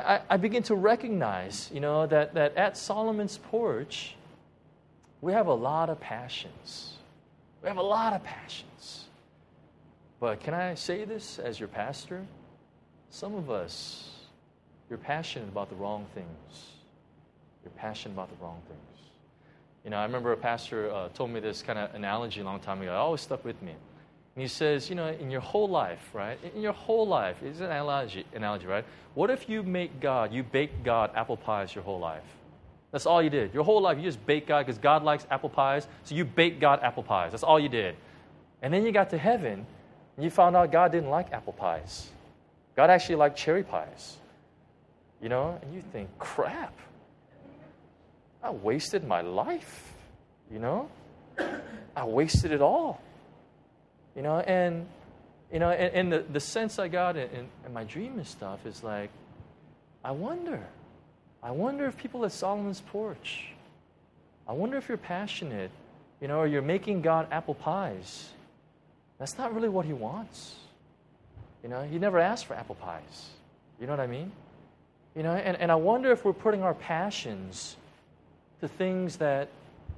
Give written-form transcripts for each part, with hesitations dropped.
I begin to recognize, that at Solomon's porch, we have a lot of passions. We have a lot of passions. But can I say this as your pastor? Some of us, you're passionate about the wrong things. You're passionate about the wrong things. I remember a pastor told me this kind of analogy a long time ago. It always stuck with me. And he says, in your whole life, right? In your whole life, it's an analogy, right? What if you baked God apple pies your whole life? That's all you did. Your whole life, you just baked God because God likes apple pies, so you baked God apple pies. That's all you did. And then you got to heaven, and you found out God didn't like apple pies. God actually liked cherry pies. And you think, crap. I wasted my life, I wasted it all, and the sense I got in my dream and stuff is like, I wonder if people at Solomon's porch, I wonder if you're passionate, or you're making God apple pies. That's not really what he wants. He never asked for apple pies. You know what I mean? And I wonder if we're putting our passions to things that,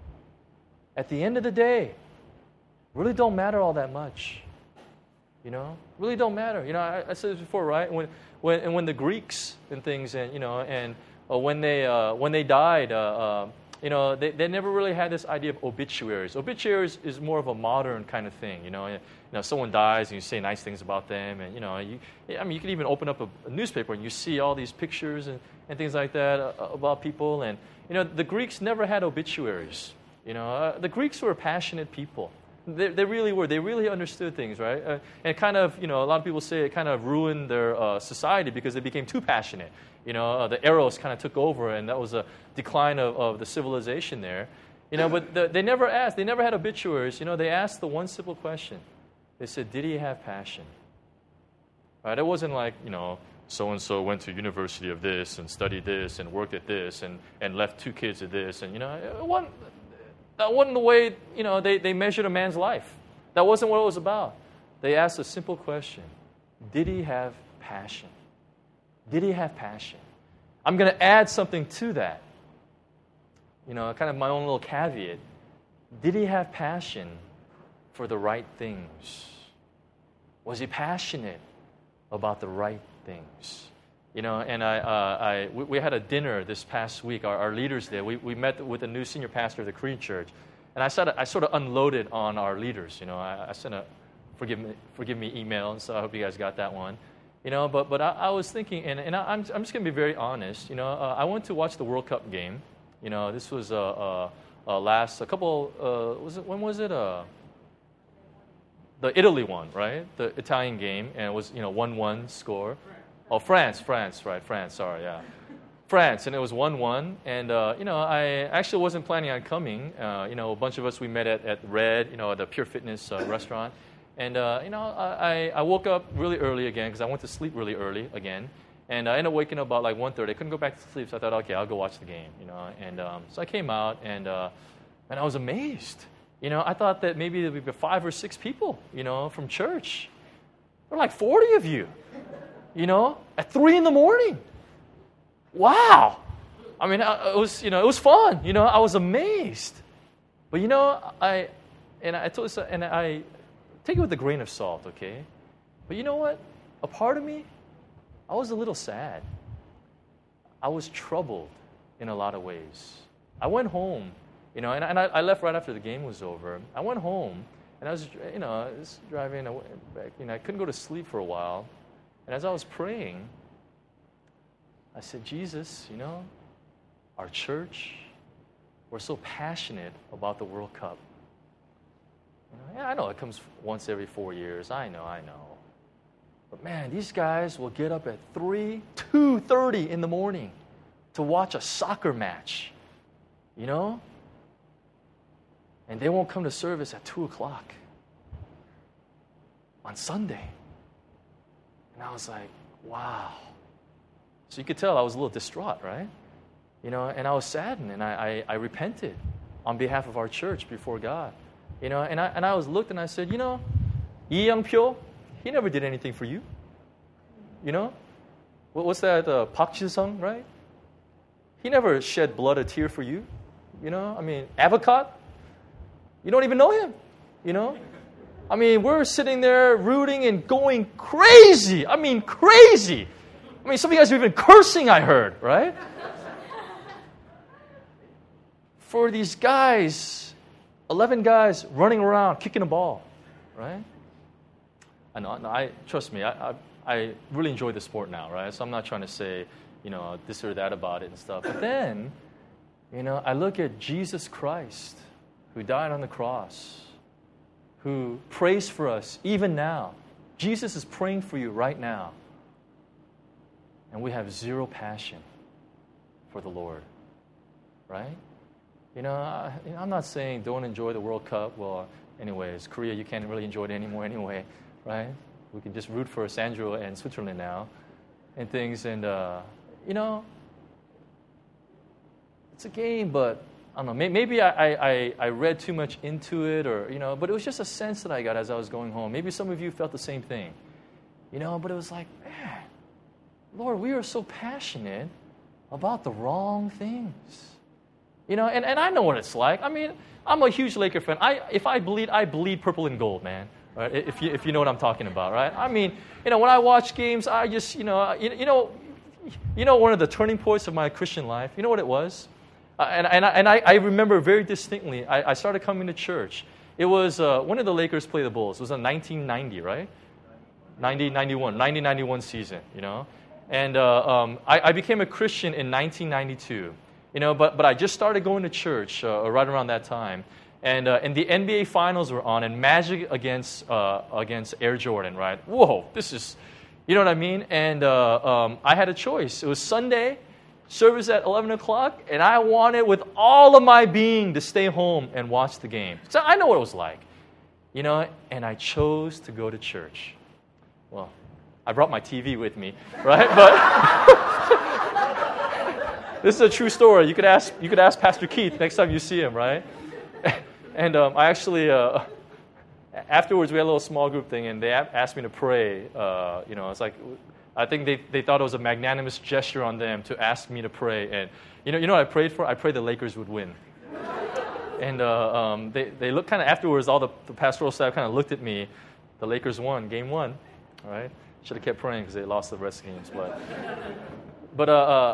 at the end of the day, really don't matter all that much. Really don't matter. I said this before, right? When the Greeks and things, and when they died, they never really had this idea of obituaries. Obituaries is more of a modern kind of thing. Someone dies and you say nice things about them, and you can even open up a newspaper and you see all these pictures and things like that about people. And the Greeks never had obituaries. The Greeks were passionate people. They really were. They really understood things, right? And kind of, a lot of people say it kind of ruined their society because they became too passionate. The Eros kind of took over, and that was a decline of the civilization there. But they never asked. They never had obituaries. They asked the one simple question. They said, did he have passion? Right? It wasn't like, so-and-so went to university of this and studied this and worked at this and left 2 kids at this. And, that wasn't the way, they measured a man's life. That wasn't what it was about. They asked a simple question. Did he have passion? Did he have passion? I'm going to add something to that. Kind of my own little caveat. Did he have passion for the right things? Was he passionate about the right things? And we had a dinner this past week. Our leaders did. We met with the new senior pastor of the Korean church, and I sort of unloaded on our leaders. I sent a forgive me email, so I hope you guys got that one. But I was thinking, and I'm just going to be very honest. I went to watch the World Cup game. This was when was it? The Italy one, right? The Italian game, and it was 1-1 score. Oh, France, right, France, sorry, yeah. France, and it was 1-1, and, I actually wasn't planning on coming. A bunch of us, we met at Red, the Pure Fitness restaurant, and, I woke up really early again, because I went to sleep really early again, and I ended up waking up about like 1:30. I couldn't go back to sleep, so I thought, okay, I'll go watch the game, and so I came out, and I was amazed. I thought that maybe there would be 5 or 6 people, from church. There were like 40 of you. At 3 a.m. Wow. I mean, it was fun. I was amazed. But I told you, and I take it with a grain of salt, okay? But you know what? A part of me, I was a little sad. I was troubled in a lot of ways. I went home, and I left right after the game was over. I went home, and I was driving back. I couldn't go to sleep for a while. And as I was praying, I said, Jesus, our church, we're so passionate about the World Cup. I know it comes once every 4 years. I know. But man, these guys will get up at 2:30 in the morning to watch a soccer match, And they won't come to service at 2 o'clock on Sunday. And I was like, wow. So you could tell I was a little distraught, right? And I was saddened, and I repented on behalf of our church before God. And I was looked and I said, Lee Young-pyo, he never did anything for you. what's that, Park Ji-sung, right? He never shed blood, a tear for you. You know, I mean, Avocad, you don't even know him, you know? I mean, we're sitting there rooting and going crazy. I mean, crazy. I mean, some of you guys are even cursing, I heard, right? For these guys, 11 guys running around, kicking a ball, right? I know, trust me, I really enjoy the sport now, right? So I'm not trying to say, you know, this or that about it and stuff. But then, you know, I look at Jesus Christ, who died on the cross, who prays for us even now. Jesus is praying for you right now. And we have zero passion for the Lord, right? You know, I'm not saying don't enjoy the World Cup. Well, anyways, Korea, you can't really enjoy it anymore anyway, right? We can just root for Sandro and Switzerland now and things. And, you know, it's a game, but I don't know. Maybe I read too much into it, or, you know, but it was just a sense that I got as I was going home. Maybe some of you felt the same thing, you know, but it was like, man, Lord, we are so passionate about the wrong things. You know, and I know what it's like. I mean, I'm a huge Laker fan. If I bleed purple and gold, man. Right? If you know what I'm talking about, right? I mean, you know, when I watch games, I just, you know, one of the turning points of my Christian life. You know what it was? And I remember very distinctly. I started coming to church. It was when did the Lakers play the Bulls? It was in 1990, right? 1991 season. You know, and I became a Christian in 1992. You know, but I just started going to church right around that time, and the NBA Finals were on, and Magic against Air Jordan, right? Whoa, this is, you know what I mean? And I had a choice. It was Sunday, service at 11 o'clock, and I wanted with all of my being to stay home and watch the game. So I know what it was like, you know, and I chose to go to church. Well, I brought my TV with me, right? But this is a true story. You could ask Pastor Keith next time you see him, right? And I actually, afterwards, we had a little small group thing, and they asked me to pray. You know, it's like, I think they thought it was a magnanimous gesture on them to ask me to pray. And you know what I prayed for? I prayed the Lakers would win. And they looked kind of afterwards. All the pastoral staff kind of looked at me. The Lakers won, game 1. All right, should have kept praying because they lost the rest of the games. But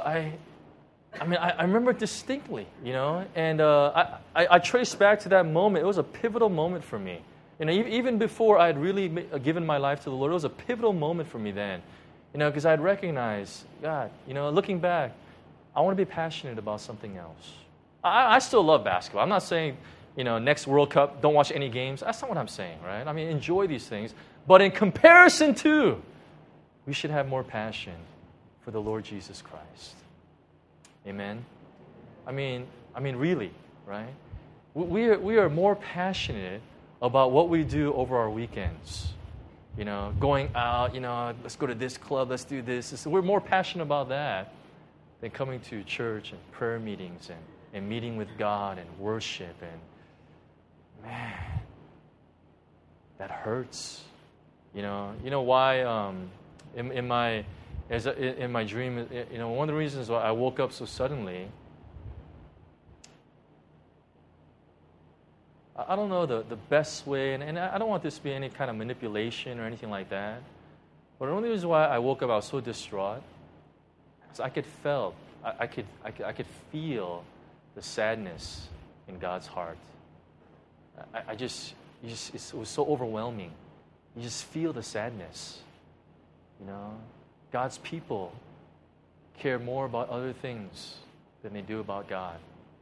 I remember it distinctly, you know, and I traced back to that moment. It was a pivotal moment for me. You know, even before I had really given my life to the Lord, it was a pivotal moment for me then, you know, because I had recognized, God, you know, looking back, I want to be passionate about something else. I still love basketball. I'm not saying, you know, next World Cup, don't watch any games. That's not what I'm saying, right? I mean, enjoy these things. But in comparison to, we should have more passion for the Lord Jesus Christ. Amen? I mean, really, right? We are more passionate about what we do over our weekends. You know, going out, you know, let's go to this club, let's do this. We're more passionate about that than coming to church and prayer meetings and meeting with God and worship. And, man, that hurts. You know why in my dream, you know, one of the reasons why I woke up so suddenly, I don't know the best way, and I don't want this to be any kind of manipulation or anything like that, but the only reason why I woke up, I was so distraught, is I could feel the sadness in God's heart. It was so overwhelming. You just feel the sadness, you know. God's people care more about other things than they do about God.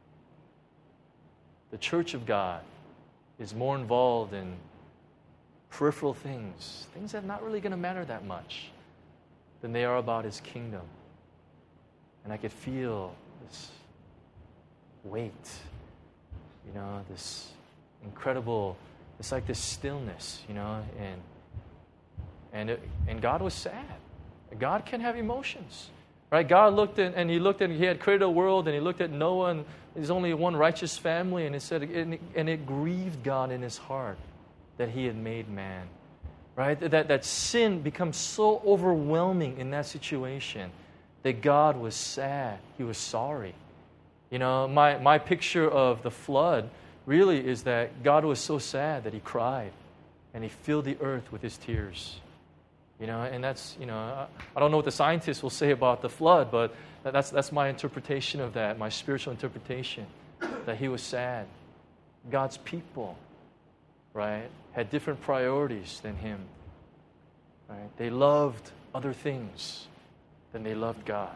The church of God is more involved in peripheral things that are not really going to matter that much, than they are about His kingdom. And I could feel this weight, you know, this incredible, it's like this stillness, you know, and God was sad. God can have emotions, right? God looked and He had created a world, and He looked at Noah, and there's only one righteous family, and it grieved God in His heart that He had made man, right? That sin becomes so overwhelming in that situation that God was sad. He was sorry. You know, my picture of the flood really is that God was so sad that He cried and He filled the earth with His tears. You know, and that's, you know, I don't know what the scientists will say about the flood, but that's my interpretation of that, my spiritual interpretation, that He was sad. God's people, right, had different priorities than Him. Right? They loved other things than they loved God.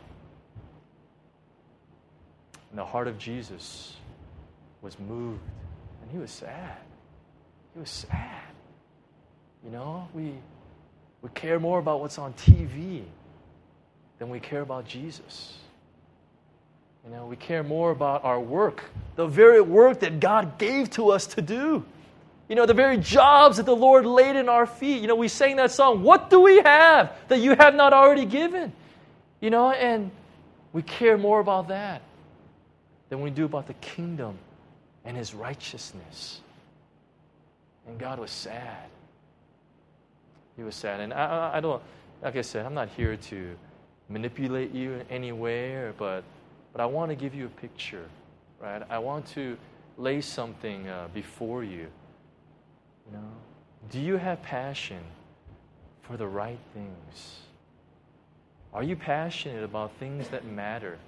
And the heart of Jesus was moved, and He was sad. He was sad. You know, we care more about what's on TV than we care about Jesus. You know, we care more about our work, the very work that God gave to us to do. You know, the very jobs that the Lord laid in our feet. You know, we sang that song, "What do we have that you have not already given?" You know, and we care more about that than we do about the kingdom and His righteousness. And God was sad. He was sad. And I don't, like I said, I'm not here to manipulate you in any way, but I want to give you a picture, right? I want to lay something before you. You know, do you have passion for the right things? Are you passionate about things that matter?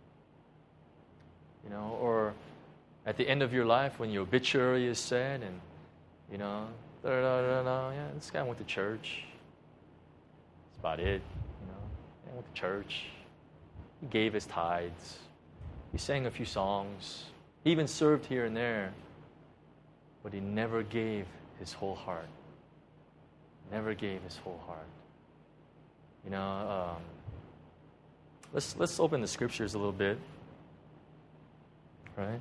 You know, or at the end of your life when your obituary is said and, you know, yeah, this guy went to church. That's about it. You know, he went to church. He gave his tithes. He sang a few songs. He even served here and there. But he never gave his whole heart. Never gave his whole heart. You know, let's open the scriptures a little bit. Right?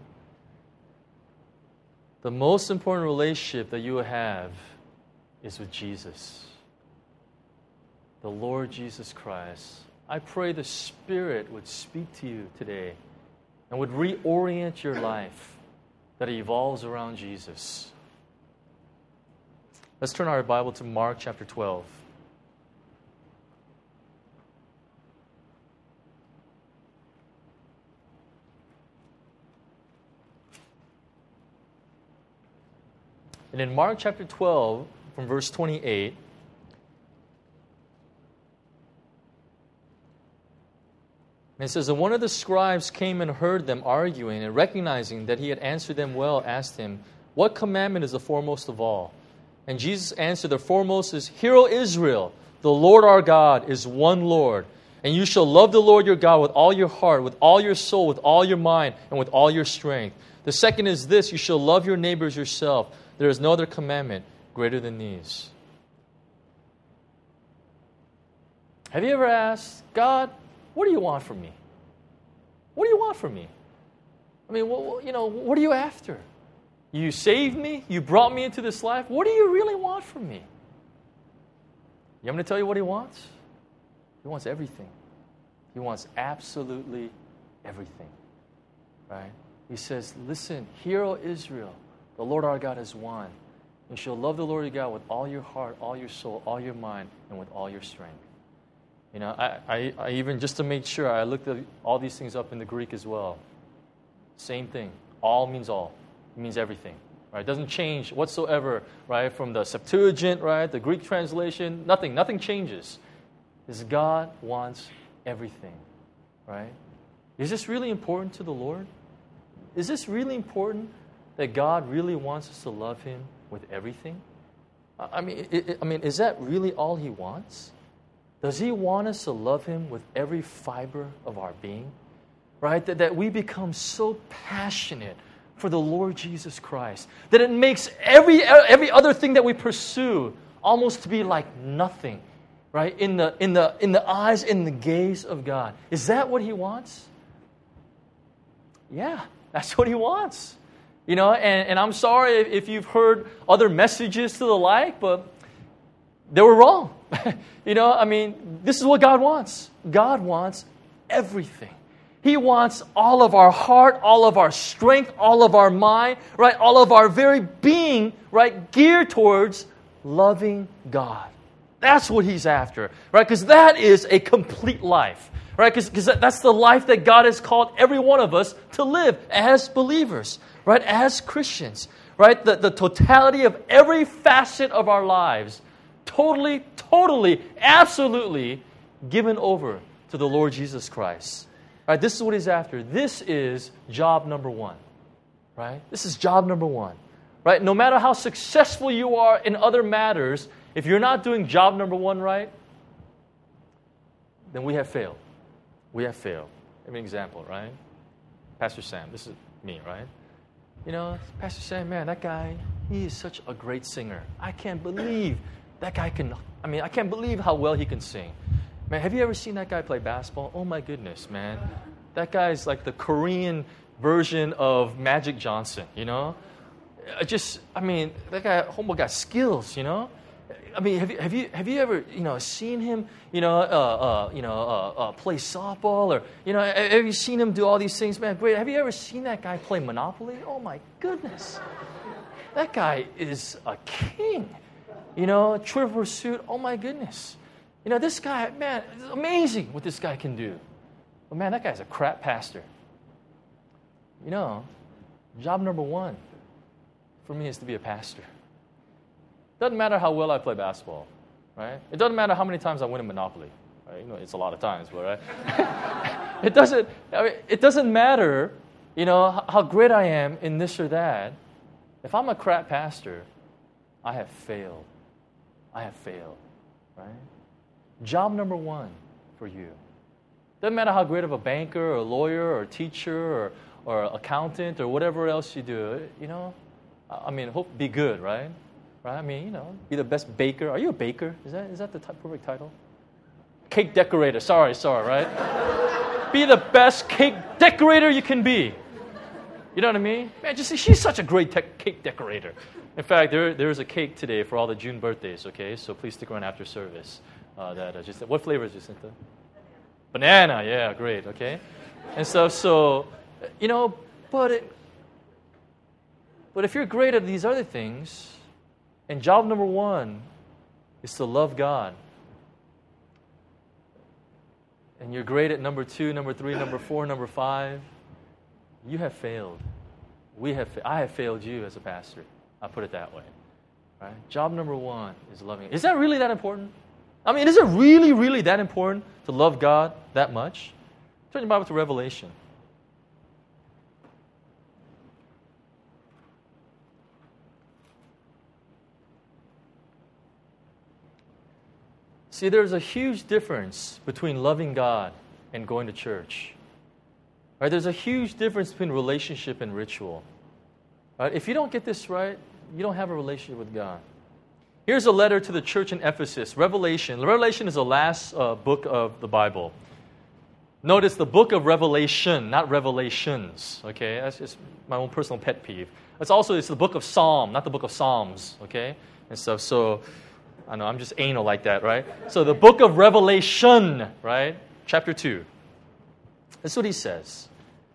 The most important relationship that you will have is with Jesus, the Lord Jesus Christ. I pray the Spirit would speak to you today and would reorient your life, that it evolves around Jesus. Let's turn our Bible to Mark chapter 12. And in Mark chapter 12, from verse 28, it says, "And one of the scribes came and heard them arguing, and recognizing that he had answered them well, asked him, 'What commandment is the foremost of all?' And Jesus answered, 'The foremost is, Hear, O Israel, the Lord our God is one Lord. And you shall love the Lord your God with all your heart, with all your soul, with all your mind, and with all your strength. The second is this, you shall love your neighbors yourself. There is no other commandment greater than these.'" Have you ever asked, God, what do you want from me? What do you want from me? I mean, what are you after? You saved me. You brought me into this life. What do you really want from me? I'm going to tell you what He wants. He wants everything. He wants absolutely everything. Right? He says, "Listen, hear, O Israel, the Lord our God is one. You shall love the Lord your God with all your heart, all your soul, all your mind, and with all your strength." You know, I even, just to make sure, I looked at all these things up in the Greek as well. Same thing. All means all. It means everything. Right? It doesn't change whatsoever, right? From the Septuagint, right? The Greek translation, nothing changes. Because God wants everything. Right? Is this really important to the Lord? Is this really important that God really wants us to love Him with everything? I mean, is that really all He wants? Does He want us to love Him with every fiber of our being? Right? That we become so passionate for the Lord Jesus Christ that it makes every other thing that we pursue almost to be like nothing, right? In the eyes, in the gaze of God. Is that what He wants? Yeah, that's what He wants. You know, and I'm sorry if you've heard other messages to the like, but they were wrong. You know, I mean, this is what God wants. God wants everything. He wants all of our heart, all of our strength, all of our mind, right? All of our very being, right? Geared towards loving God. That's what He's after, right? Because that is a complete life, right? Because that's the life that God has called every one of us to live as believers, right? As Christians, right? The totality of every facet of our lives, totally, absolutely given over to the Lord Jesus Christ. Right? This is what He's after. This is job number one, right? This is job number one, right? No matter how successful you are in other matters, if you're not doing job number one right, then we have failed. We have failed. Give me an example, right? Pastor Sam, this is me, right? You know, Pastor Sam, man, that guy, he is such a great singer. I can't believe that guy I can't believe how well he can sing. Man, have you ever seen that guy play basketball? Oh my goodness, man. That guy's like the Korean version of Magic Johnson, you know? That guy, homeboy got skills, you know? I mean, have you ever, seen him, play softball, or, have you seen him do all these things? Man, great. Have you ever seen that guy play Monopoly? Oh my goodness. That guy is a king. Trivial Pursuit, oh my goodness. This guy, man, it's amazing what this guy can do. But man, that guy's a crap pastor. Job number one for me is to be a pastor. Doesn't matter how well I play basketball, right? It doesn't matter how many times I win in Monopoly, right? It's a lot of times, but right? It doesn't matter, how great I am in this or that. If I'm a crap pastor, I have failed. Right? Job number one for you. Doesn't matter how great of a banker or lawyer or teacher or accountant or whatever else you do, hope be good, right? Right? Be the best baker. Are you a baker? Is that the perfect title? Cake decorator. Sorry, right? Be the best cake decorator you can be. You know what I mean? Man, she's such a great cake decorator. In fact, there's a cake today for all the June birthdays, okay? So please stick around after service. What flavor is Jacinta? Banana, yeah, great, okay? And stuff, so, but if you're great at these other things, and job number one is to love God, and you're great at number 2, number 3, number 4, number 5, you have failed. I have failed you as a pastor. I'll put it that way. Right? Job number one is loving. Is that really that important? Is it really, really that important to love God that much? Turn your Bible to Revelation. See, there's a huge difference between loving God and going to church. Right? There's a huge difference between relationship and ritual. Right? If you don't get this right, you don't have a relationship with God. Here's a letter to the church in Ephesus, Revelation. Revelation is the last book of the Bible. Notice the book of Revelation, not Revelations. Okay, that's just my own personal pet peeve. It's the book of Psalm, not the book of Psalms. Okay, and stuff. So I know I'm just anal like that, right? So the book of Revelation, right? Chapter 2. That's what he says.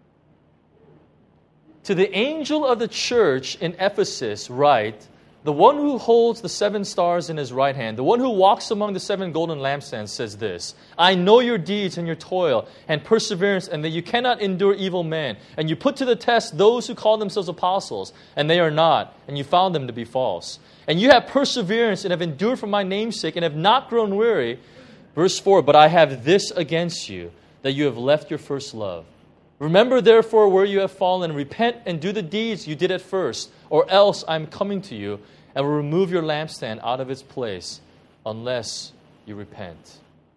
To the angel of the church in Ephesus write, the one who holds the 7 stars in his right hand, the one who walks among the 7 golden lampstands says this, I know your deeds and your toil and perseverance, and that you cannot endure evil men. And you put to the test those who call themselves apostles, and they are not, and you found them to be false. And you have perseverance and have endured for my name's sake and have not grown weary. Verse 4, but I have this against you, that you have left your first love. Remember therefore where you have fallen, and repent and do the deeds you did at first, or else I am coming to you and will remove your lampstand out of its place unless you repent.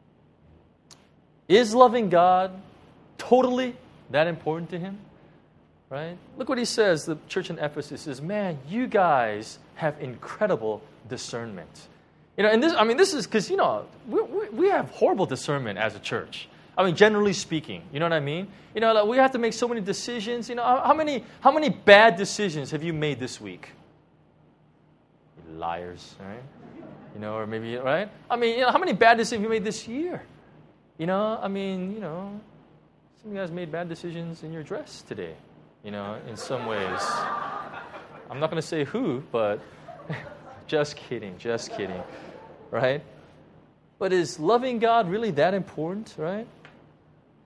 Is loving God totally that important to him? Right? Look what he says, the church in Ephesus says, man, you guys have incredible discernment. This is because, we have horrible discernment as a church. Generally speaking, you know what I mean? We have to make so many decisions. How many bad decisions have you made this week? You liars, right? Or maybe, right? How many bad decisions have you made this year? Some of you guys made bad decisions in your dress today, in some ways. I'm not going to say who, but just kidding, right? But is loving God really that important, right?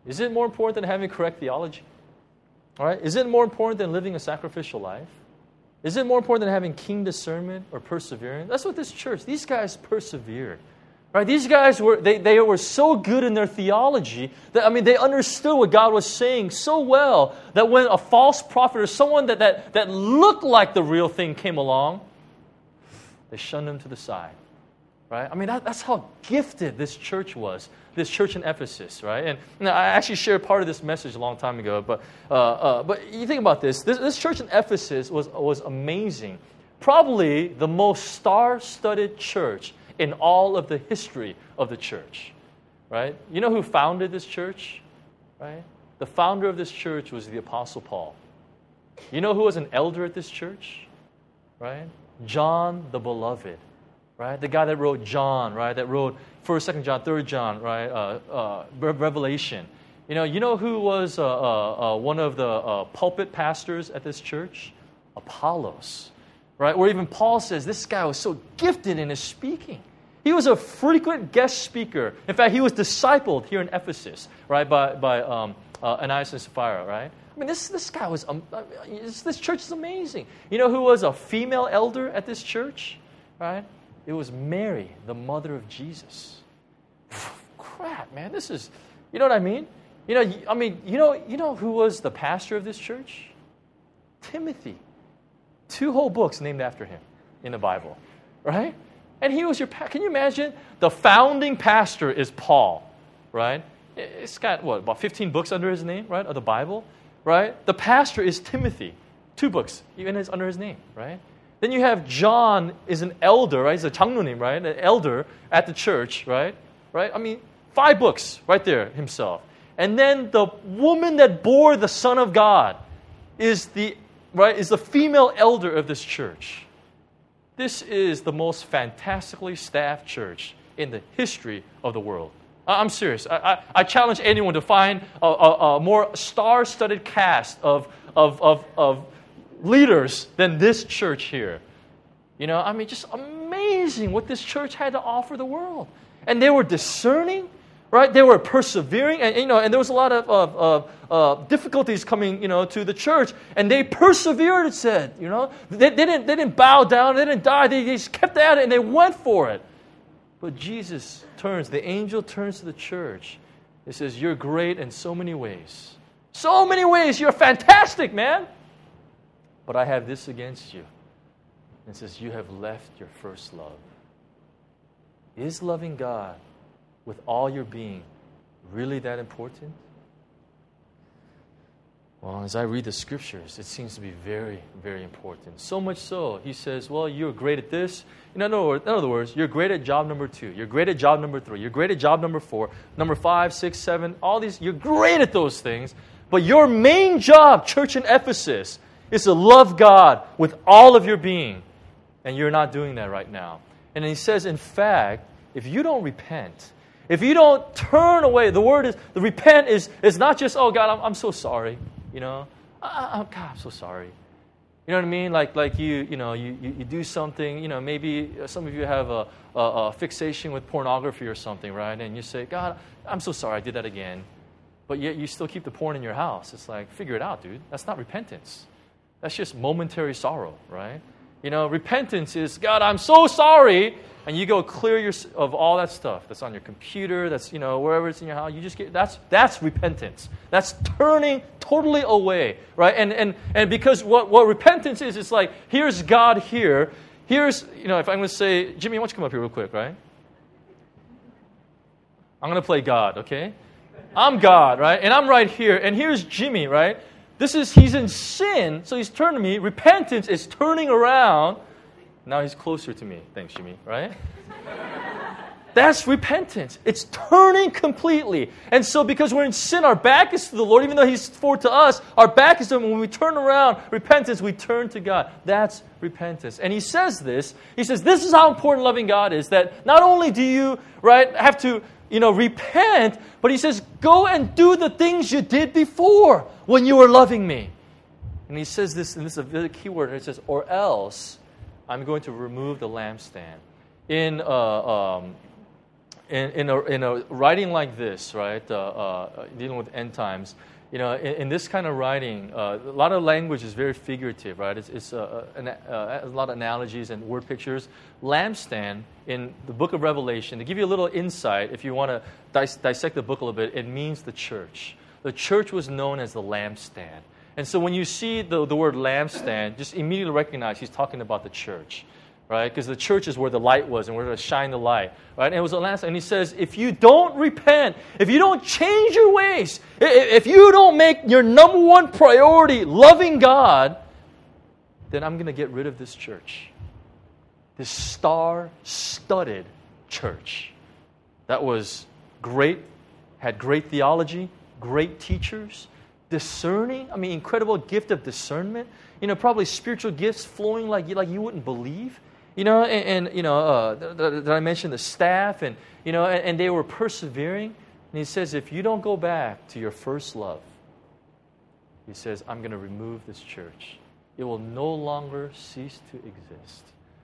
Is it more important than having correct theology? All right? Is it more important than living a sacrificial life? Is it more important than having keen discernment or persevering? That's what this church, these guys persevered. Right? These guys they were so good in their theology that, they understood what God was saying so well that when a false prophet or someone that looked like the real thing came along, they shunned him to the side. Right? That's how gifted this church was, this church in Ephesus, right? And I actually shared part of this message a long time ago, but you think about this. This church in Ephesus was amazing. Probably the most star-studded church in all of the history of the church, right? You know who founded this church, right? The founder of this church was the Apostle Paul. You know who was an elder at this church, right? John the Beloved, right? The guy that wrote John, right? That wrote 1st, 2nd John, 3rd John, right? Revelation. You know who was one of the pulpit pastors at this church? Apollos, right? Where even Paul says this guy was so gifted in his speaking. He was a frequent guest speaker. In fact, he was discipled here in Ephesus, right, by Ananias and Sapphira, right? This guy was, this church is amazing. You know who was a female elder at this church, right? It was Mary, the mother of Jesus. Crap, man, this is, you know what I mean? You know who was the pastor of this church? Timothy. 2 whole books named after him in the Bible, right? And he was can you imagine? The founding pastor is Paul, right? It's got, about 15 books under his name, right, of the Bible, right? The pastor is Timothy. 2 books, even under his name, right? Then you have John is an elder, right? He's a 장로님, right? An elder at the church, right? 5 books right there himself. And then the woman that bore the Son of God is the female elder of this church. This is the most fantastically staffed church in the history of the world. I'm serious. I challenge anyone to find a more star-studded cast of leaders than this church here. Just amazing what this church had to offer the world. And they were discerning, right? They were persevering, and there was a lot of difficulties coming, to the church, and they persevered. It said, they didn't bow down, they didn't die, they just kept at it, and they went for it. But Jesus turns, the angel turns to the church. It says, "You're great in so many ways. So many ways. You're fantastic, man. But I have this against you." And it says, "You have left your first love." Is loving God with all your being really that important? Well, as I read the scriptures, it seems to be very, very important. So much so, he says, well, you're great at this. In other words, you're great at job number 2. You're great at job number 3. You're great at job number 4. Number 5, 6, 7, all these. You're great at those things. But your main job, church in Ephesus, is to love God with all of your being. And you're not doing that right now. And he says, in fact, if you don't repent, if you don't turn away, the repent is not just, oh God, I'm so sorry. God, I'm so sorry. You know what I mean? Like you do something, maybe some of you have a fixation with pornography or something, right? And you say, God, I'm so sorry I did that again. But yet you still keep the porn in your house. It's like, figure it out, dude. That's not repentance. That's just momentary sorrow, right? Repentance is, God, I'm so sorry. And you go clear of all that stuff that's on your computer, that's, wherever it's in your house. You just that's repentance. That's turning totally away, right? And because what repentance is, it's like, here's God here. Here's, if I'm going to say, Jimmy, why don't you come up here real quick, right? I'm going to play God, okay? I'm God, right? And I'm right here. And here's Jimmy, right? He's in sin, so he's turned to me. Repentance is turning around. Now he's closer to me. Thanks, Jimmy, right? That's repentance. It's turning completely. And so because we're in sin, our back is to the Lord. Even though he's forward to us, our back is to him. When we turn around, repentance, we turn to God. That's repentance. And he says this. He says, this is how important loving God is, that not only do you, right, have to, repent, but he says, go and do the things you did before when you were loving me. And he says this, and this is a very key word, and it says, or else I'm going to remove the lampstand. In in a writing like this, right, dealing with end times, in this kind of writing, a lot of language is very figurative, right? It's a lot of analogies and word pictures. Lampstand in the book of Revelation, to give you a little insight, if you want to dissect the book a little bit, it means the church. The church was known as the lampstand. And so when you see the word lampstand, just immediately recognize he's talking about the church, right? Because the church is where the light was and where to shine the light, right? And it was a lampstand. And he says, if you don't repent, if you don't change your ways, if you don't make your number one priority loving God, then I'm going to get rid of this church. This star-studded church that was great, had great theology, great teachers, discerning, incredible gift of discernment, probably spiritual gifts flowing like you wouldn't believe, did I mention the staff, and they were persevering, and he says, if you don't go back to your first love, he says, I'm going to remove this church. It will no longer cease to exist.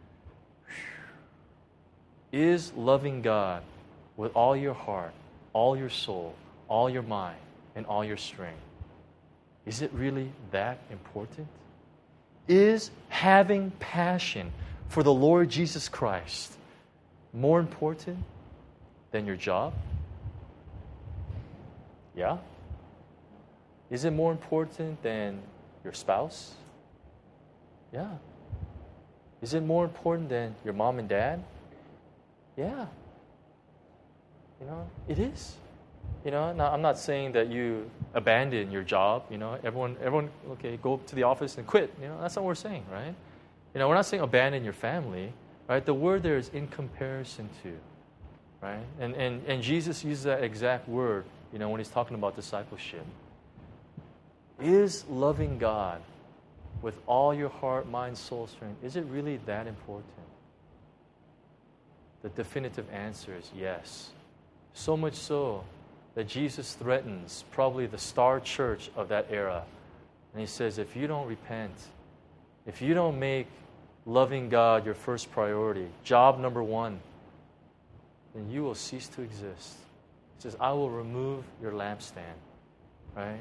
Is loving God with all your heart, all your soul, all your mind, and all your strength, is it really that important? Is having passion for the Lord Jesus Christ more important than your job? Yeah? Is it more important than your spouse? Yeah. Is it more important than your mom and dad? Yeah. It is. Now I'm not saying that you abandon your job. Everyone, okay, go to the office and quit. That's not what we're saying, right? We're not saying abandon your family, right? The word there is in comparison to, right? And Jesus uses that exact word, when he's talking about discipleship. Is loving God with all your heart, mind, soul, strength, is it really that important? The definitive answer is yes. So much so that Jesus threatens probably the star church of that era. And he says, if you don't repent, if you don't make loving God your first priority, job number one, then you will cease to exist. He says, I will remove your lampstand. Right?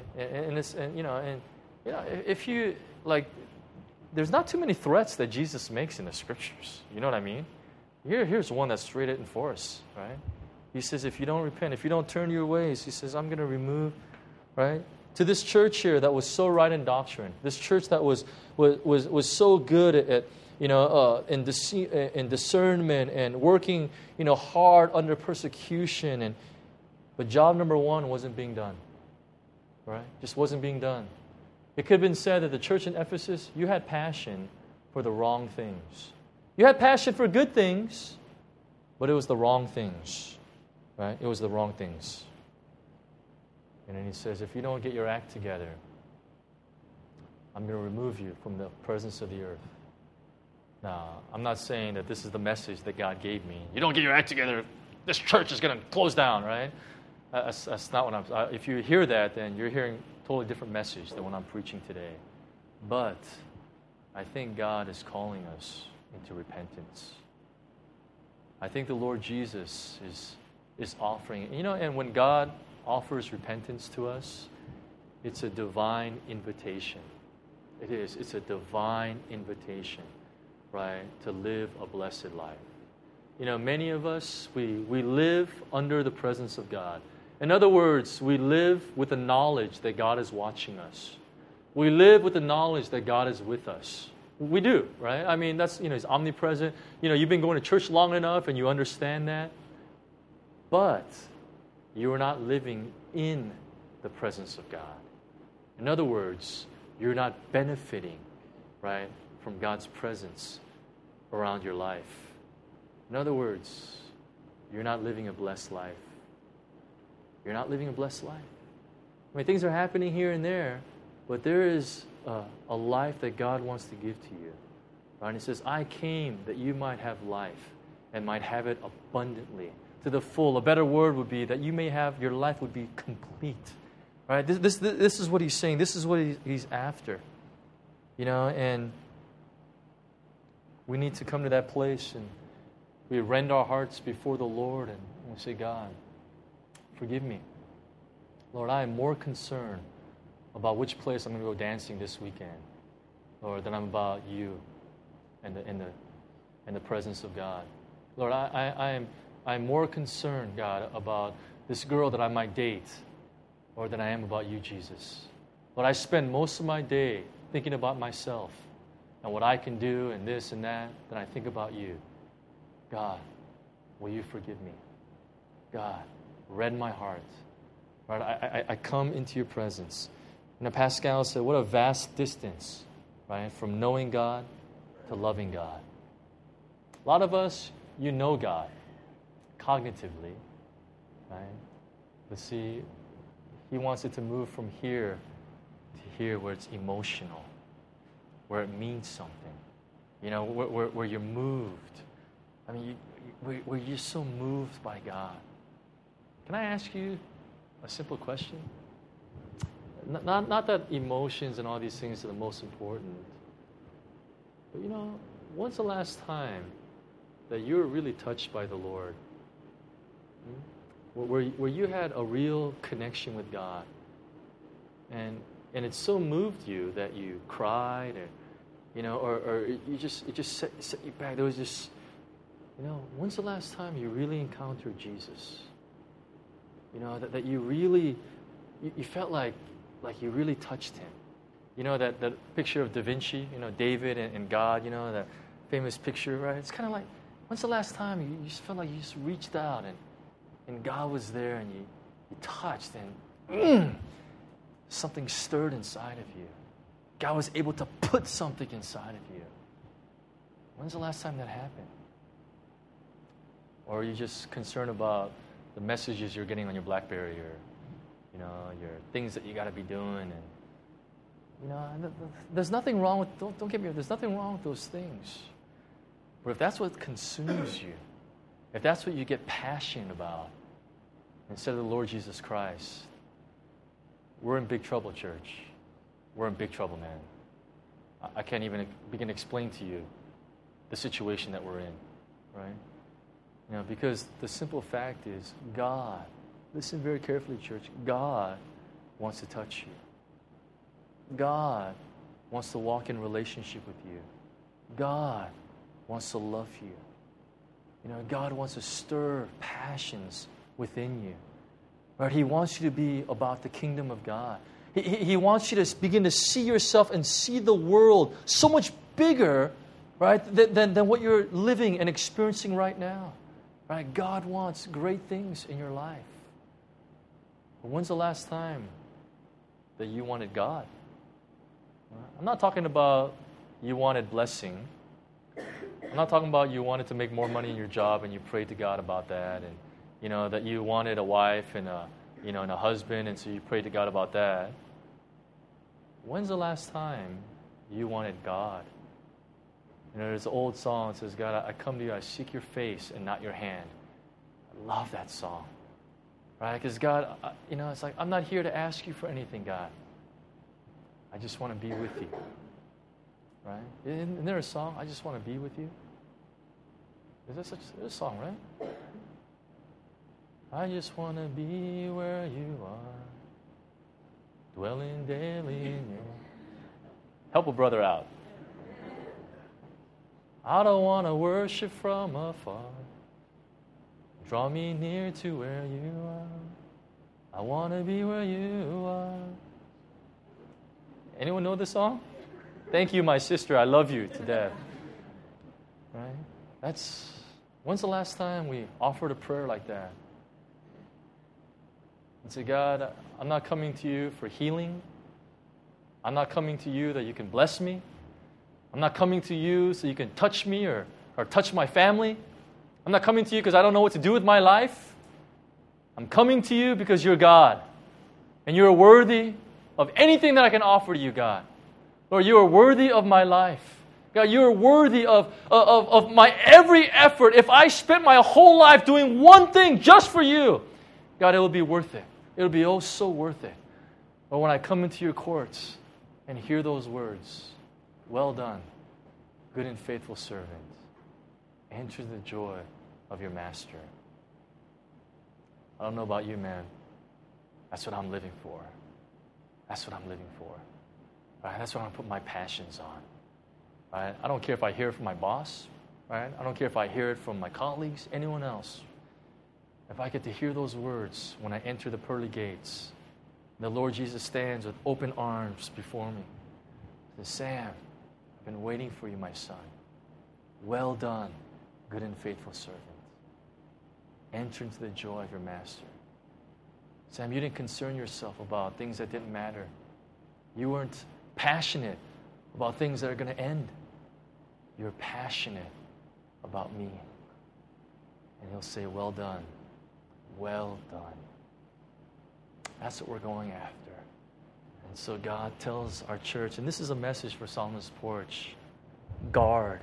If you, there's not too many threats that Jesus makes in the scriptures. You know what I mean? Here's one that's straight in for us, right? He says, if you don't repent, if you don't turn your ways, he says, I'm going to remove, right? To this church here that was so right in doctrine, this church that was so good at in discernment and working, hard under persecution, but job number one wasn't being done, right? Just wasn't being done. It could have been said that the church in Ephesus, you had passion for the wrong things. You had passion for good things, but it was the wrong things. Right? It was the wrong things. And then he says, if you don't get your act together, I'm going to remove you from the presence of the earth. Now, I'm not saying that this is the message that God gave me. You don't get your act together, this church is going to close down, right? That's not what I'm... If you hear that, then you're hearing a totally different message than what I'm preaching today. But I think God is calling us into repentance. I think the Lord Jesus is offering, and when God offers repentance to us, it's a divine invitation. It is. It's a divine invitation, right, to live a blessed life. Many of us, we live under the presence of God. In other words, we live with the knowledge that God is watching us. We live with the knowledge that God is with us. We do, right? That's, He's omnipresent. You've been going to church long enough and you understand that. But you are not living in the presence of God. In other words, you're not benefiting, right, from God's presence around your life. In other words, you're not living a blessed life. You're not living a blessed life. Things are happening here and there, but there is a life that God wants to give to you. Right? And He says, I came that you might have life and might have it abundantly, to the full. A better word would be that you may have, your life would be complete. Right? This is what He's saying. This is what He's after. And we need to come to that place and we rend our hearts before the Lord and and say, God, forgive me. Lord, I am more concerned about which place I'm going to go dancing this weekend, Lord, than I'm about you and the presence of God. Lord, I'm more concerned, God, about this girl that I might date, Lord, than I am about you, Jesus. Lord, I spend most of my day thinking about myself and what I can do and this and that, than I think about you. God, will you forgive me? God, redden my heart. Right? I come into your presence. And Pascal said, what a vast distance, right, from knowing God to loving God. A lot of us, you know God cognitively, right? But see, He wants it to move from here to here where it's emotional, where it means something, you know, where you're moved. I mean, where you're so moved by God. Can I ask you a simple question? Not that emotions and all these things are the most important, but you know, when's the last time that you were really touched by the Lord? Where you had a real connection with God, and it so moved you that you cried, or you know, or it just set you back. There was just, you know, when's the last time you really encountered Jesus? You know, that you really, you felt like you really touched Him. You know, that picture of Da Vinci, you know, David and God, you know, that famous picture, right? It's kind of like, when's the last time you just felt like you just reached out and God was there and you touched and something stirred inside of you. God was able to put something inside of you. When's the last time that happened? Or are you just concerned about the messages you're getting on your BlackBerry, or you know, your things that you got to be doing, and you know, there's nothing wrong with. Don't get me wrong. There's nothing wrong with those things. But if that's what consumes you, if that's what you get passionate about, instead of the Lord Jesus Christ, we're in big trouble, church. We're in big trouble, man. I can't even begin to explain to you the situation that we're in, right? You know, because the simple fact is, God, listen very carefully, church, God wants to touch you. God wants to walk in relationship with you. God wants to love you. You know, God wants to stir passions within you. Right? He wants you to be about the kingdom of God. He wants you to begin to see yourself and see the world so much bigger, right, than what you're living and experiencing right now. Right? God wants great things in your life. But when's the last time that you wanted God? I'm not talking about you wanted blessing. I'm not talking about you wanted to make more money in your job and you prayed to God about that, and you know that you wanted a wife and a husband, and so you prayed to God about that. When's the last time you wanted God? You know, there's an old song that says, God, I come to you, I seek your face and not your hand. I love that song. Right? Because God, you know, it's like, I'm not here to ask you for anything, God. I just want to be with you. Right? Isn't there a song, I just want to be with you? Is there such a song, right? I just want to be where you are, dwelling daily in you. Help a brother out. I don't want to worship from afar. Draw me near to where you are. I want to be where you are. Anyone know this song? Thank you, my sister. I love you to death. Right? When's the last time we offered a prayer like that? And say, God, I'm not coming to you for healing. I'm not coming to you that you can bless me. I'm not coming to you so you can touch me or touch my family. I'm not coming to you because I don't know what to do with my life. I'm coming to you because you're God. And you're worthy of anything that I can offer to you, God. Lord, you are worthy of my life. God, you are worthy of my every effort. If I spent my whole life doing one thing just for you, God, it will be worth it. It will be oh so worth it. But when I come into your courts and hear those words, well done, good and faithful servant. Enter the joy of your master. I don't know about you, man. That's what I'm living for. That's what I'm living for. Right? That's what I'm putting my passions on. Right? I don't care if I hear it from my boss. Right? I don't care if I hear it from my colleagues, anyone else. If I get to hear those words when I enter the pearly gates, the Lord Jesus stands with open arms before me. He says, Sam, I've been waiting for you, my son. Well done, good and faithful servant. Enter into the joy of your master. Sam, you didn't concern yourself about things that didn't matter. You weren't passionate about things that are going to end. You're passionate about me. And he'll say, well done. Well done. That's what we're going after. And so God tells our church, and this is a message for Solomon's Porch, guard.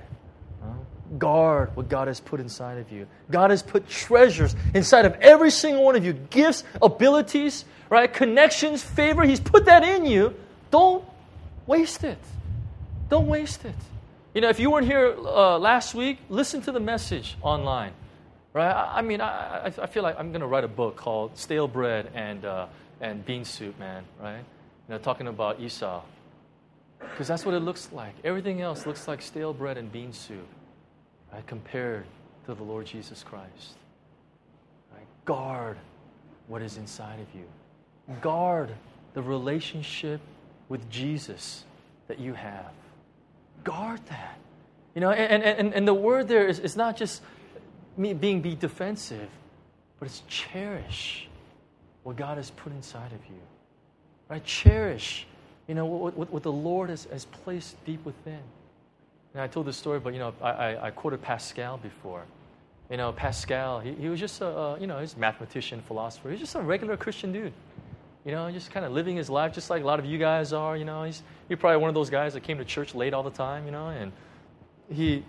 Guard what God has put inside of you. God has put treasures inside of every single one of you. Gifts, abilities, right? Connections, favor. He's put that in you. Don't waste it. Don't waste it. You know, if you weren't here last week, listen to the message online. Right? I mean, I feel like I'm going to write a book called Stale Bread and Bean Soup, man. Right? You know, talking about Esau. Because that's what it looks like. Everything else looks like stale bread and bean soup, right? Compared to the Lord Jesus Christ. Right? Guard what is inside of you. Guard the relationship with Jesus that you have. Guard that. You know, and the word there is not just be defensive, but it's cherish what God has put inside of you. Right? Cherish, you know, what the Lord has placed deep within. And I told this story, but, you know, I quoted Pascal before. You know, Pascal, he was just he's a mathematician, philosopher. He was just a regular Christian dude. You know, just kind of living his life just like a lot of you guys are, you know. You're probably one of those guys that came to church late all the time, you know, and he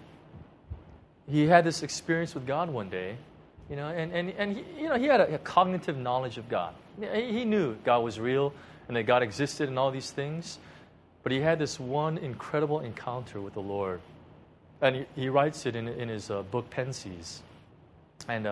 had this experience with God one day, you know, and he, you know, he had a cognitive knowledge of God. He knew God was real and that God existed and all these things, but he had this one incredible encounter with the Lord. And he writes it in his book, Pensies. And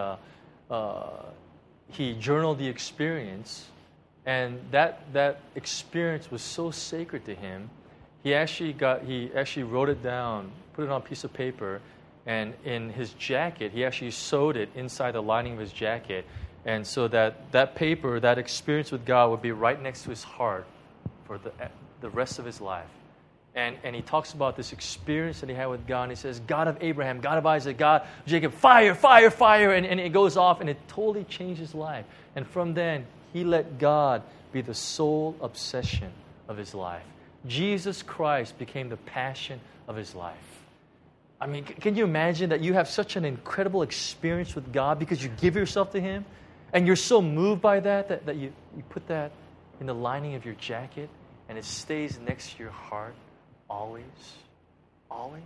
he journaled the experience, and that experience was so sacred to him, he actually wrote it down, put it on a piece of paper, and in his jacket, he actually sewed it inside the lining of his jacket. And so that paper, that experience with God would be right next to his heart for the rest of his life. And he talks about this experience that he had with God. And he says, God of Abraham, God of Isaac, God of Jacob, fire, fire, fire. And it goes off, and it totally changed his life. And from then, he let God be the sole obsession of his life. Jesus Christ became the passion of his life. I mean, can you imagine that you have such an incredible experience with God because you give yourself to him? And you're so moved by that you put that in the lining of your jacket, and it stays next to your heart always. Always.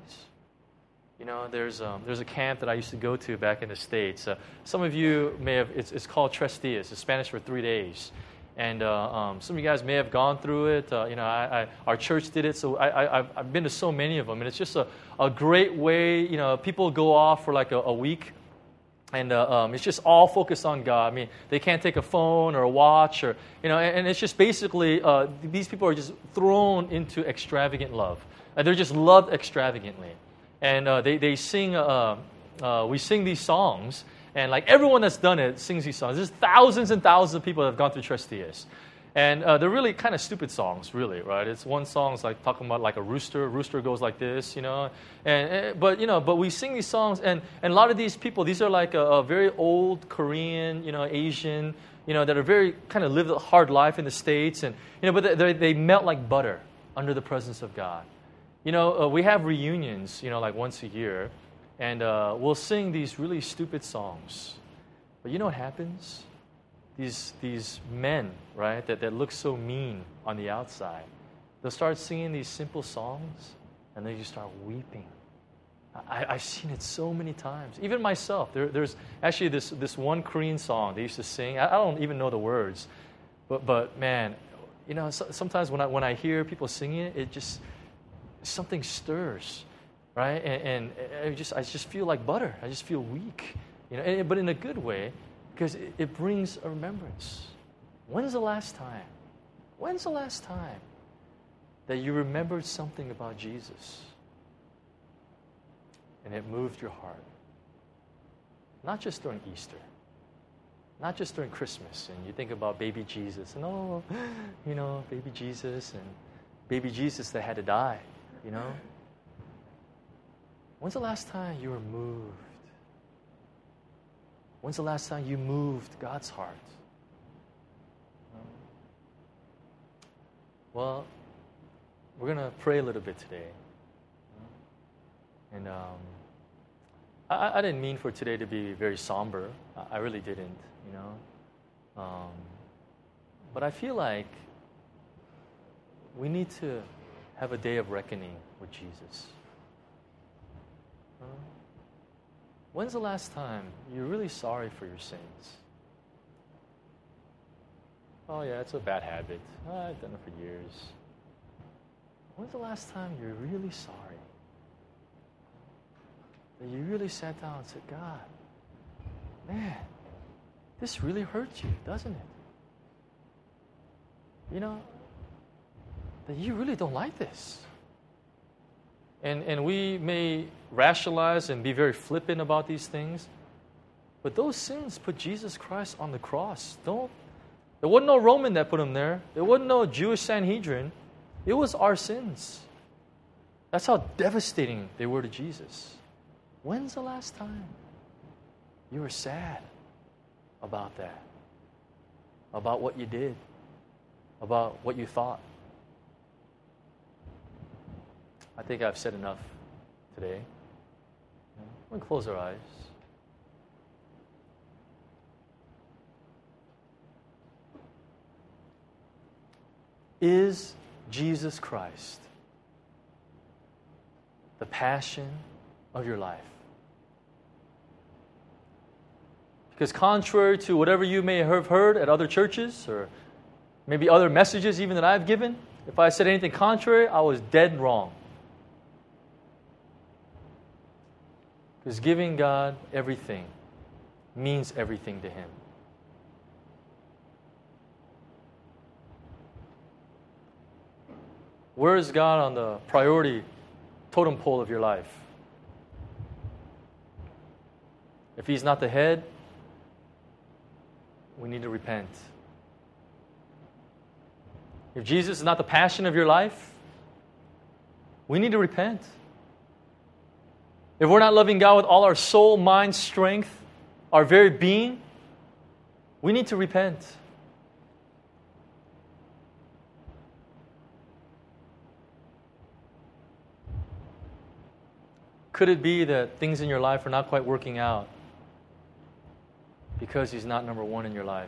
You know, there's a camp that I used to go to back in the States. Some of you may have, it's called Tres Dias. It's Spanish for 3 days. And some of you guys may have gone through it. You know, our church did it, so I've been to so many of them. And it's just a great way, you know, people go off for like a week. And it's just all focused on God. I mean, they can't take a phone or a watch, or, you know, and it's just basically, these people are just thrown into extravagant love. They're just loved extravagantly. And they sing, we sing these songs, and like everyone that's done it sings these songs. There's thousands and thousands of people that have gone through Tres Dias. And they're really kind of stupid songs, really, right? It's one song's like talking about like a rooster. Rooster goes like this, you know. But we sing these songs, and a lot of these people, these are like a very old Korean, you know, Asian, you know, that are very kind of live a hard life in the States, and you know, but they melt like butter under the presence of God. You know, we have reunions, you know, like once a year, and we'll sing these really stupid songs. But you know what happens? These men, right, that look so mean on the outside, they'll start singing these simple songs, and they just start weeping. I've seen it so many times. Even myself. There's actually this one Korean song they used to sing. I don't even know the words, but man, you know, sometimes when I hear people singing it, it just something stirs, right? And I just feel like butter. I just feel weak, you know. But in a good way. Because it brings a remembrance. When's the last time? When's the last time that you remembered something about Jesus and it moved your heart? Not just during Easter, not just during Christmas, and you think about baby Jesus, and baby Jesus, and baby Jesus that had to die, When's the last time you were moved? When's the last time you moved God's heart? Well, we're going to pray a little bit today. And I didn't mean for today to be very somber. I really didn't, But I feel like we need to have a day of reckoning with Jesus. When's the last time you're really sorry for your sins? Oh yeah, it's a bad habit. I've done it for years. When's the last time you're really sorry? That you really sat down and said, God, man, this really hurts you, doesn't it? That you really don't like this. And we may rationalize and be very flippant about these things, but those sins put Jesus Christ on the cross. There wasn't no Roman that put him there. There wasn't no Jewish Sanhedrin. It was our sins. That's how devastating they were to Jesus. When's the last time you were sad about that? About what you did? About what you thought? I think I've said enough today. We're going to close our eyes. Is Jesus Christ the passion of your life? Because contrary to whatever you may have heard at other churches or maybe other messages even that I've given, if I said anything contrary, I was dead wrong. Because giving God everything means everything to Him. Where is God on the priority totem pole of your life? If He's not the head, we need to repent. If Jesus is not the passion of your life, we need to repent. If we're not loving God with all our soul, mind, strength, our very being, we need to repent. Could it be that things in your life are not quite working out because He's not number one in your life?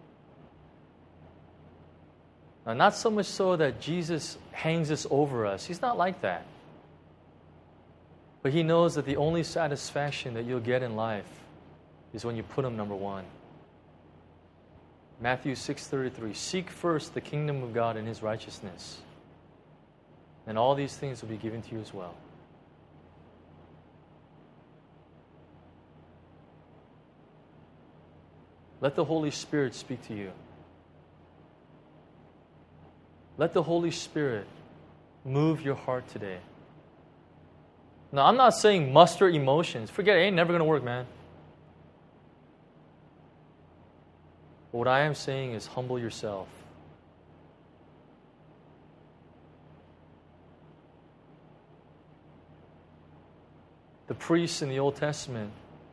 Now, not so much so that Jesus hangs this over us. He's not like that. But He knows that the only satisfaction that you'll get in life is when you put Him number one. Matthew 6:33, seek first the kingdom of God and His righteousness, and all these things will be given to you as well. Let the Holy Spirit speak to you. Let the Holy Spirit move your heart today. Now, I'm not saying muster emotions. Forget it, ain't never going to work, man. But what I am saying is humble yourself. The priests in the Old Testament,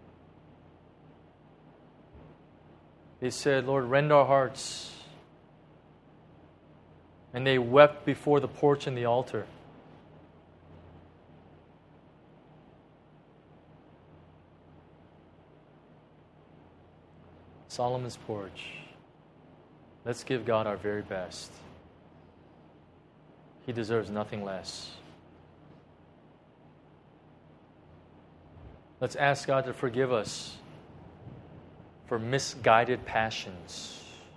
they said, Lord, rend our hearts. And they wept before the porch and the altar. Solomon's porch. Let's give God our very best. He deserves nothing less. Let's ask God to forgive us for misguided passions.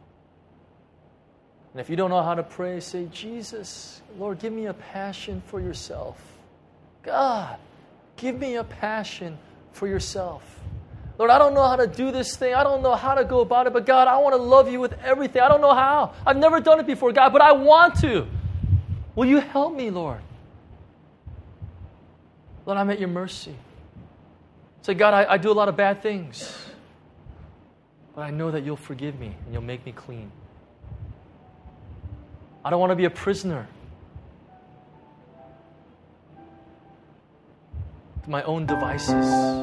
And if you don't know how to pray, say, Jesus, Lord, give me a passion for yourself. God, give me a passion for yourself. Lord, I don't know how to do this thing. I don't know how to go about it. But God, I want to love you with everything. I don't know how. I've never done it before, God, but I want to. Will you help me, Lord? Lord, I'm at your mercy. Say, God, I do a lot of bad things. But I know that you'll forgive me and you'll make me clean. I don't want to be a prisoner to my own devices.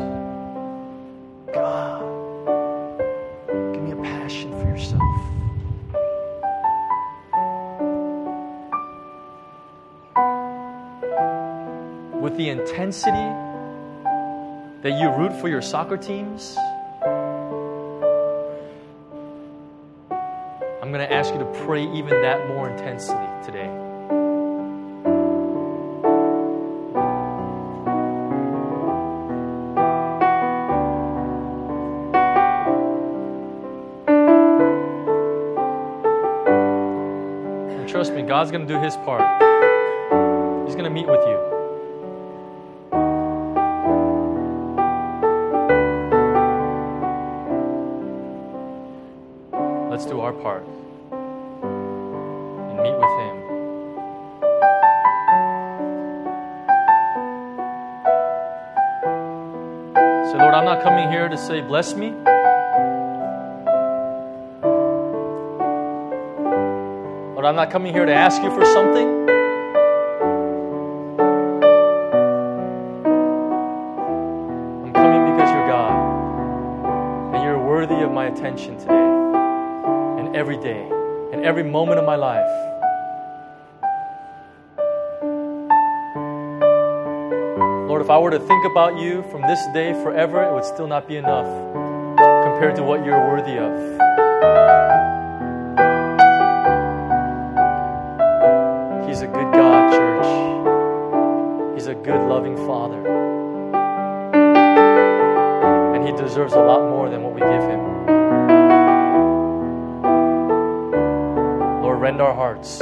God, give me a passion for yourself. With the intensity that you root for your soccer teams, I'm going to ask you to pray even that more intensely today. And trust me, God's going to do His part. He's going to meet with you. Let's do our part and meet with Him. Say, Lord, I'm not coming here to say, bless me. Lord, I'm not coming here to ask you for something. I'm coming because you're God and you're worthy of my attention today. Every day, and every moment of my life. Lord, if I were to think about you from this day forever, it would still not be enough compared to what you're worthy of. He's a good God, church. He's a good, loving Father. And He deserves a lot more than what we give Him. Rend our hearts.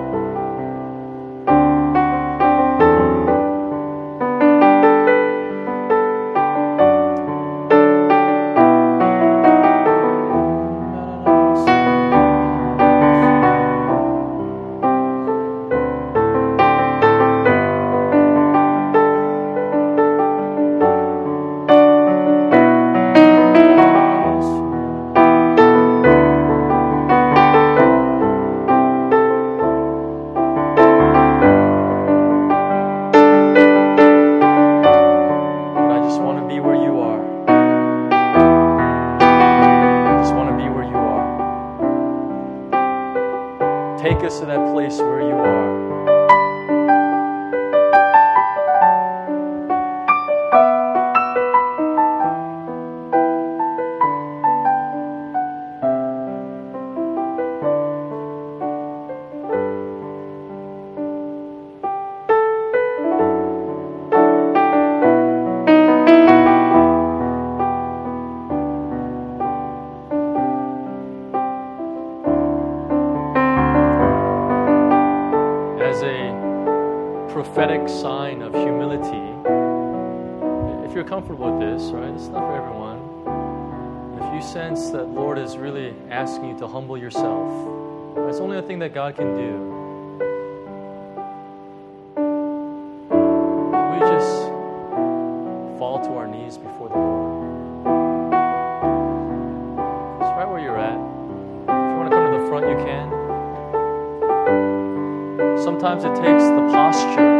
Take us to that place where you are. Prophetic sign of humility. If you're comfortable with this, right? It's not for everyone. If you sense that Lord is really asking you to humble yourself, that's only a thing that God can do. Can we just fall to our knees before the Lord? It's right where you're at. If you want to come to the front, you can. Sometimes it takes the posture